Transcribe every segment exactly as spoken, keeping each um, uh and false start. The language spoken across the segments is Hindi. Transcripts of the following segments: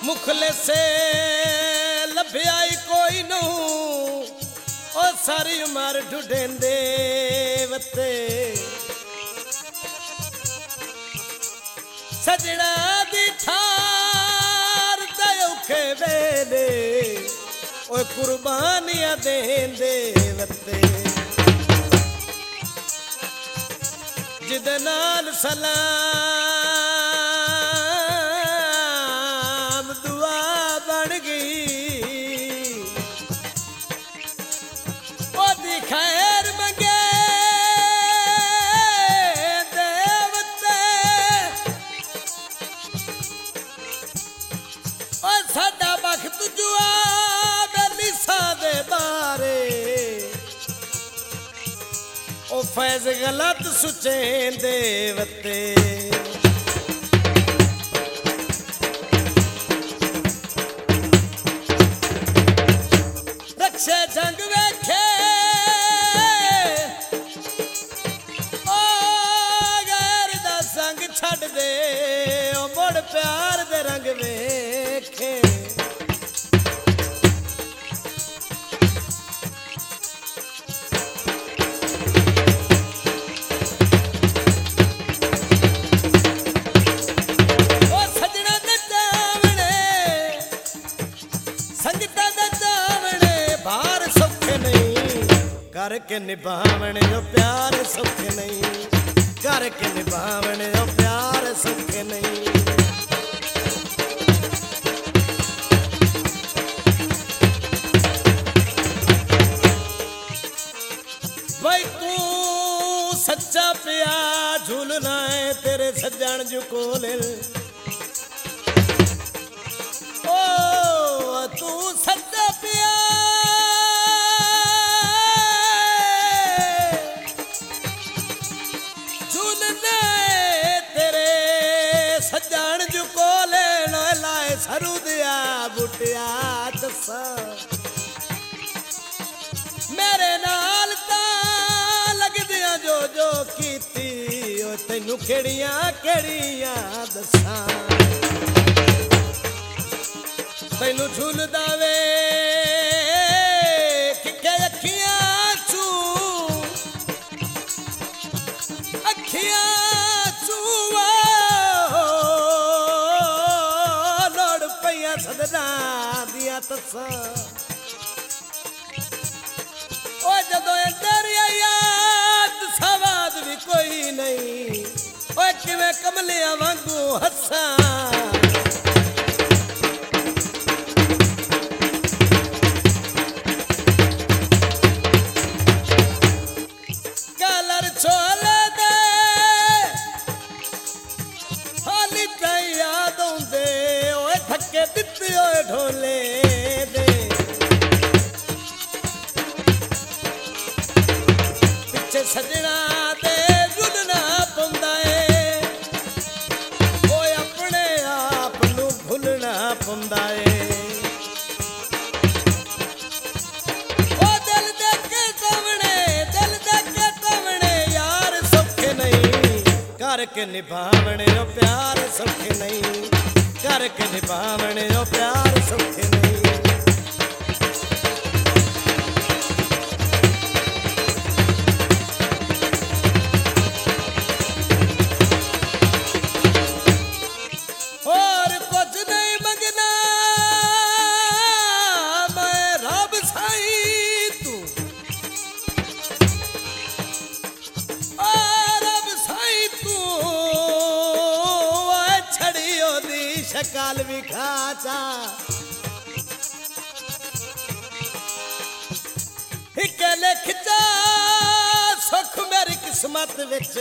मुखले से लभ्याई कोई नहूं ओ सारी उमर ढूंढेंदे वते सजना दी ठार ते औखे वेले ओ कुर्बानियां देंदे वते जिदे नाल सलाम खैर मंगे देवते और साडा वक्त जुआ बेलिसा दे बारे ओ फैज गलत सुचे देवते रक्षे जंग वेखे छड़ दे ओ मुड़ प्यार दे रंग वेखे ओ सजना दे जावणे संगता दे जावणे भार सौखे नहीं करके निभावणे जो प्यार सौखे नहीं करके निभावने ओ प्यार सौखे नहीं भाई तू सच्चा पिया झूलना है तेरे सज्जन जो कोले ओ तू सच्चा पिया सज्जन जो कोले लाए सरू दिया बुटिया दसा मेरे नाल ता लग दिया जो जो कीती ओ तैनू केड़ियां केड़ियां दसा तैनू झूलदा वे के अखियां चू अखियां चूवा सदना दिया तसा ओ जदों डरिया याद सवाद भी कोई नहीं ओ किवें कमलिया वांगू हसा कलर छोले दे हाली ते याद आउंदे थके दित्ते ओए ढोले दे पिछे सजना दे रुलना पौंदा ए ओए अपने आप नू भुलना पौंदा ए ओ दिल दे के टवणे दिल दे के टवणे यार सौखे नहीं करके निभावणे ओ प्यार सौखे नहीं करके निभावने ओ प्यार सौखे नहीं और कुछ नहीं मंगना मैं रब साई तू और रब साई तू छड़ियो दी शकाल भी खाचा एक लिख जा सुख मेरी किस्मत विच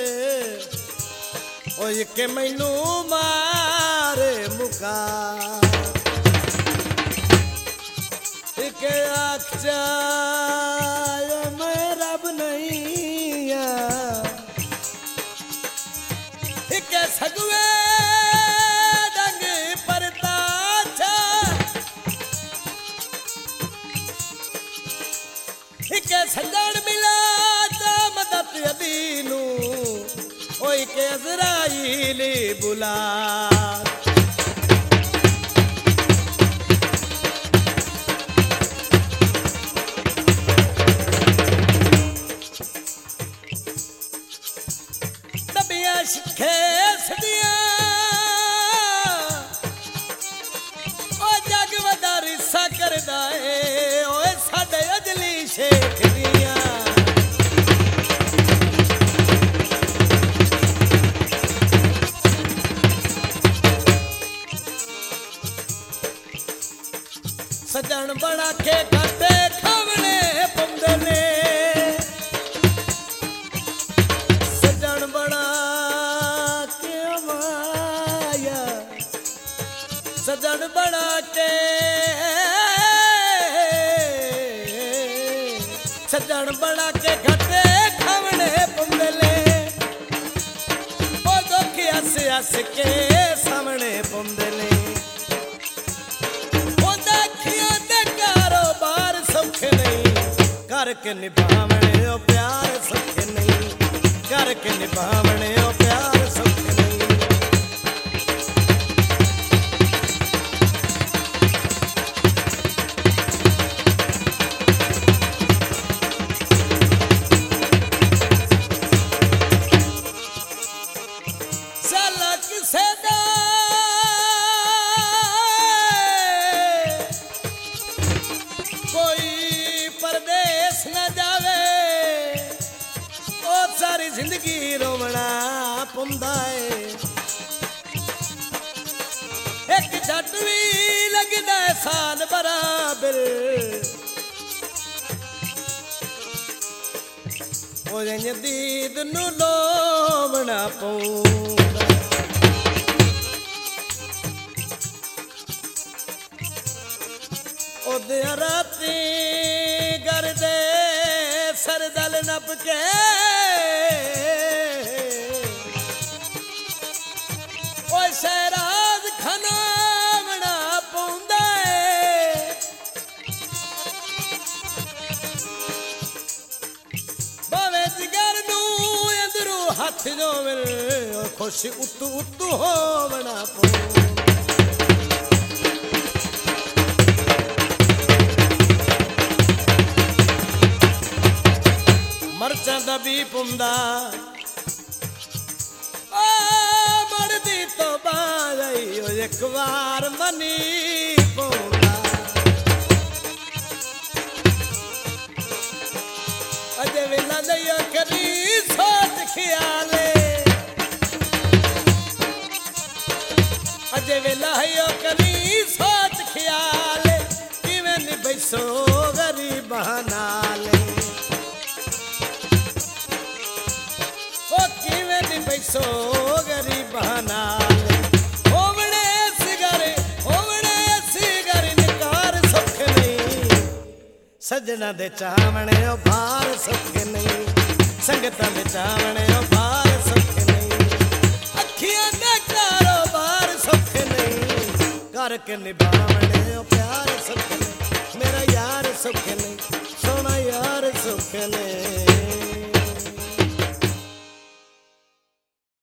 ओए के मैनू मारे मुका एक आख जा मैं रब नहीं आ एक सगवे डंग परता छा एक सजन मिला मदद अदीनू ओए के अज़राइल बुला ਸੱਜਣ ਬਣਾ ਕੇ ਘਾਟੇ ਖਾਵਣੇ ਪਉਂਦੇ ਨੇ ਸੱਜਣ ਬਣਾ ਕੇ ਮਾਇਆ ਸੱਜਣ ਬਣਾ ਕੇ ਸੱਜਣ ਬਣਾ ਕੇ ਘਾਟੇ ਖਾਵਣੇ ਪਉਂਦੇ ਨੇ ਉਹ ਦੁੱਖ ਹੱਸ ਹੱਸ ਕੇ ਸਾਹਮਣੇ ਪਉਂਦੇ ਨੇ करके निभावने ओ प्यार सौखे नहीं करके निभावने ओ प्यार सौखे नहीं साला किसे दा कोई परदेस न जावे ओ सारी जिंदगी रोवना पुंदा है एक झट भी लगदा है साल बराबर ओ जंज दीद नू लोवना पौंदा ओ दे राती करदे सरदल नप के ओ शहराज खनावना पौंदा है भावे जिगर नू अंदरू हथ जो मिल खुश उतू उतू होवना पौंदा मर्चां दा भी पुंदा ओ मरदी तो बाद आई एक बार मनी पौंदा अजे वेला नहीं करी सोच ख्याले अजे वेला है करी सोच ख्याले किवें निभैसो गरीबां नाल पैसो गरीबां नाल होवणे सिगर होवणे सिगर निकार सुख नहीं सजना दे चावणे ओ भार सुख नहीं संगतां दे चावणे ओ भार सुख नहीं अखियां दे कारोबार सुख नहीं करके निभावणे ओ प्यार